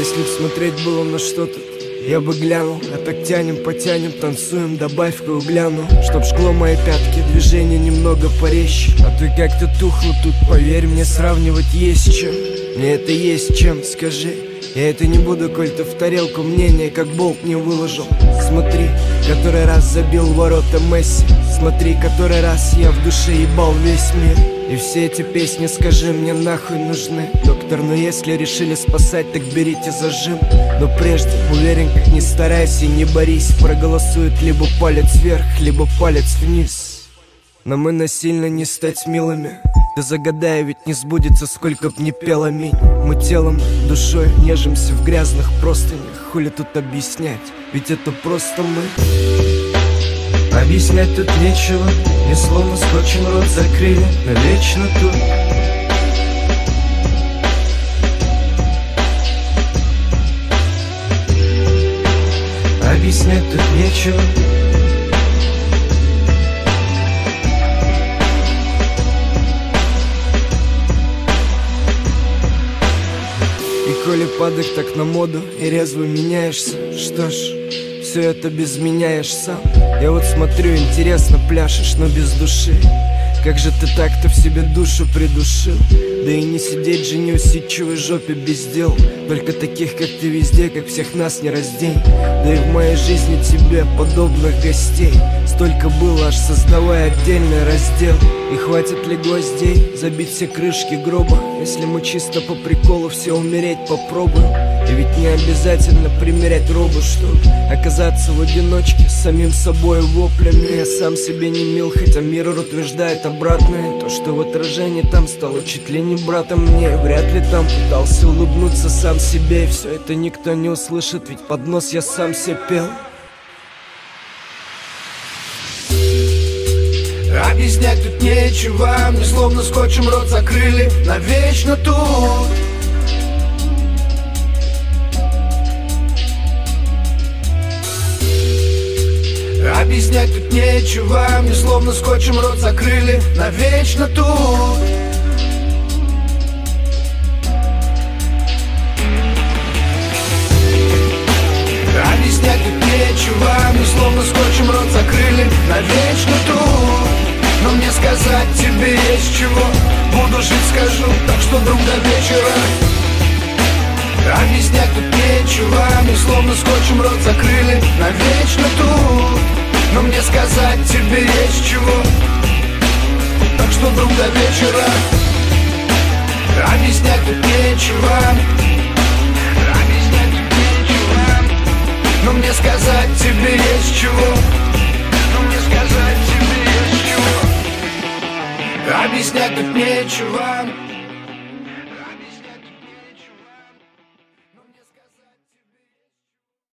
Если б смотреть было на что-то, я бы глянул. А так тянем, потянем, танцуем, добавь-ка угляну. Чтоб жгло мои пятки, движение немного порезче. А ты как-то тухло тут, поверь мне, сравнивать есть чем. Мне это есть чем, скажи. Я это не буду, коль ты в тарелку мнение, как болт не выложил. Смотри, который раз забил ворота Месси. Смотри, который раз я в душе ебал весь мир. И все эти песни, скажи мне, нахуй нужны. Доктор, но если решили спасать, так берите зажим. Но прежде, уверен, как ни старайся и не борись, проголосуют либо палец вверх, либо палец вниз. Но мы насильно не стать милыми. Ты загадай, ведь не сбудется, сколько б ни пел аминь. Мы телом, душой нежимся в грязных простынях. Хули тут объяснять, ведь это просто мы. Объяснять тут нечего, и словно скотчем рот закрыли навечно тут. Объяснять тут нечего. И коли падок так на моду и резво меняешься, что ж, все это без меняешь сам. Я вот смотрю, интересно, пляшешь, но без души. Как же ты так-то в себе душу придушил? Да и не сидеть же, не усидчивой жопе без дел. Только таких, как ты, везде, как всех нас не раздень. Да и в моей жизни тебе подобных гостей столько было, аж создавая отдельный раздел. И хватит ли гвоздей забить все крышки гроба, если мы чисто по приколу все умереть попробуем? И ведь не обязательно примерять робу, чтоб оказаться в одиночке с самим собой воплями. Я сам себе не мил, хотя мир утверждает обратное. То, что в отражении там стало чуть ли не братом мне, вряд ли там пытался улыбнуться сам себе. И все это никто не услышит, ведь под нос я сам себе пел. Объяснять тут нечего, мне словно скотчем рот закрыли навечно тут. Объяснять тут нечего, мне словно скотчем рот закрыли навечно тут. Объяснять тут нечего, мне словно скотчем рот закрыли навечно тут. Но мне сказать тебе есть чего, буду жить, скажу, так что, друг, до вечера. Объяснять тут нечего, мне словно скотчем рот закрыли навечно тут. Но мне сказать тебе есть чего, так что, друг, до вечера. Объяснять тут нечего, объяснять тут нечего. Но мне сказать тебе есть чего, но мне сказать тебе есть чего. Объяснять тут нечего.